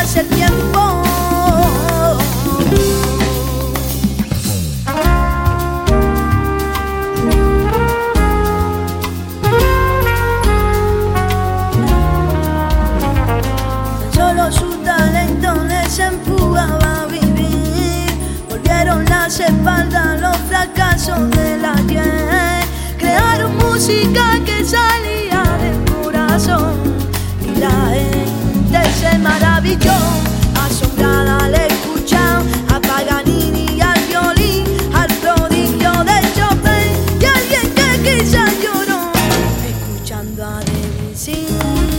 pase el tiempo. Solo su talento les empujaba a vivir. Volvieron las espaldas los fracasos del ayer. Crearon música que salía del corazón y la gente se maravilló. Asombrada al escuchar a Paganini y al violín, al prodigio de Chopin y a alguien que quizás lloró escuchando a Debussy.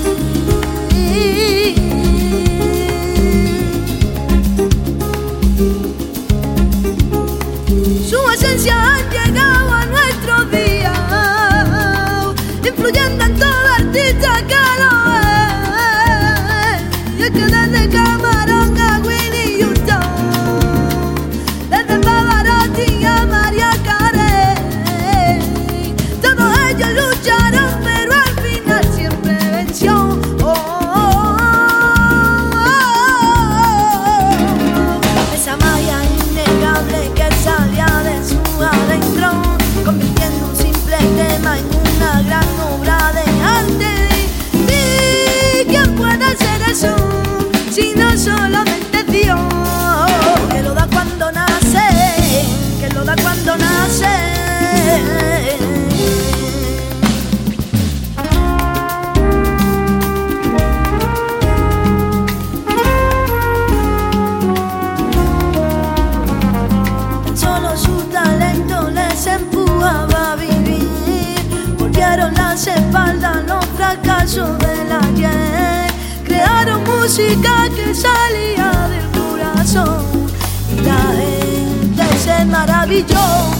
Su esencia ha llegado a nuestros días, influyendo en todo artista que lo ve. Y es que desde Camarón a Winnie Houston, desde Pavarotti a María Carey, todos ellos lucharon, pero al final siempre venció. Esa magia innegable que salía de su adentro, convirtiendo un simple tema en una gran obra de arte. ¿Y quién puede hacer eso si no solamente Dios? Que lo da cuando nace, que lo da cuando nace. Empujaba a vivir. Volvieron las espaldas los fracasos del ayer. Crearon música que salía del corazón y la gente se maravilló.